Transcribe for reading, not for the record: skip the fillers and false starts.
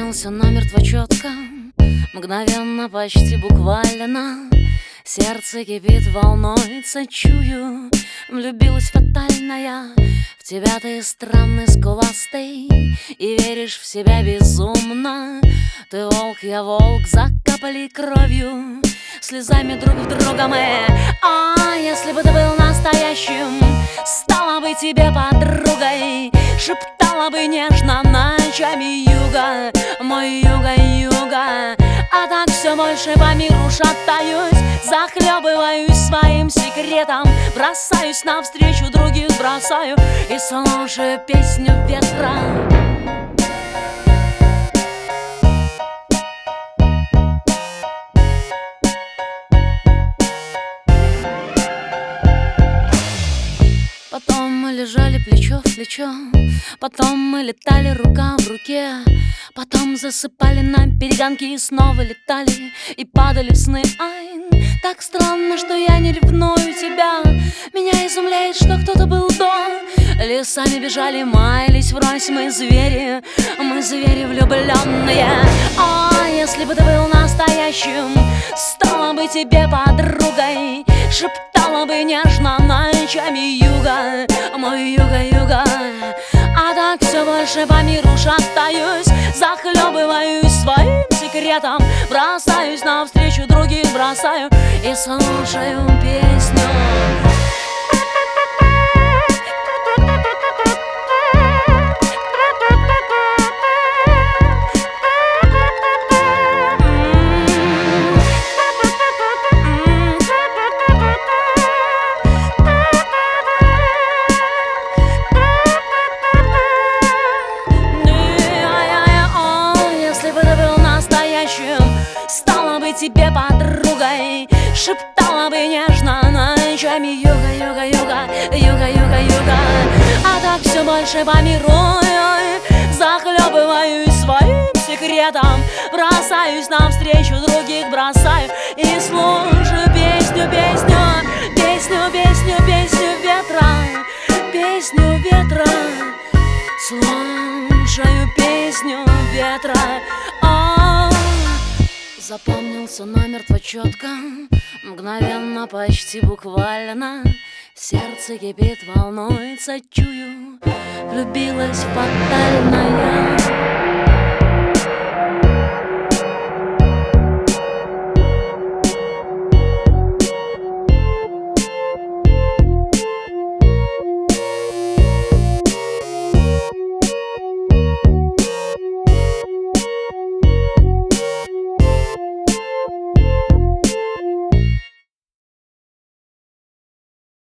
Запомнился намертво четко, мгновенно, почти буквально. Сердце кипит, волнуется, чую. Влюбилась фатально я в тебя, ты странный, скуластый, и веришь в себя безумно. Ты волк, я волк, закапали кровью, слезами друг в друга мы. А если бы ты был настоящим, стала бы тебе подругой, шептала бы нежно ночами юга, мой юга, юга. А так все больше по миру шатаюсь, захлебываюсь своим секретом, бросаюсь навстречу других, бросаю и слушаю песню ветра. Потом мы лежали плечо в плечо, потом мы летали рука в руке, потом засыпали на перегонки и снова летали и падали в сны. Ай, так странно, что я не ревную тебя. Меня изумляет, что кто-то был до. Лесами бежали, маялись врозь, мы звери влюбленные. А если бы ты был настоящим, стала бы тебе подругой, шептала бы нежно ночами юга, мой юга, юга. А так все больше по миру шатаюсь, захлебываюсь своим секретом, бросаюсь навстречу других, бросаю и слушаю песню. Стала бы тебе подругой, шептала бы нежно ночами юга, юга, юга, юга, юга, юга. А так все больше по миру захлебываюсь своим секретом, бросаюсь навстречу других, бросаю и слушаю песню, песню, песню, песню, песню ветра, песню ветра, слушаю песню ветра. Запомнился намертво четко, мгновенно, почти буквально. Сердце кипит, волнуется, чую. Влюбилась фатально я.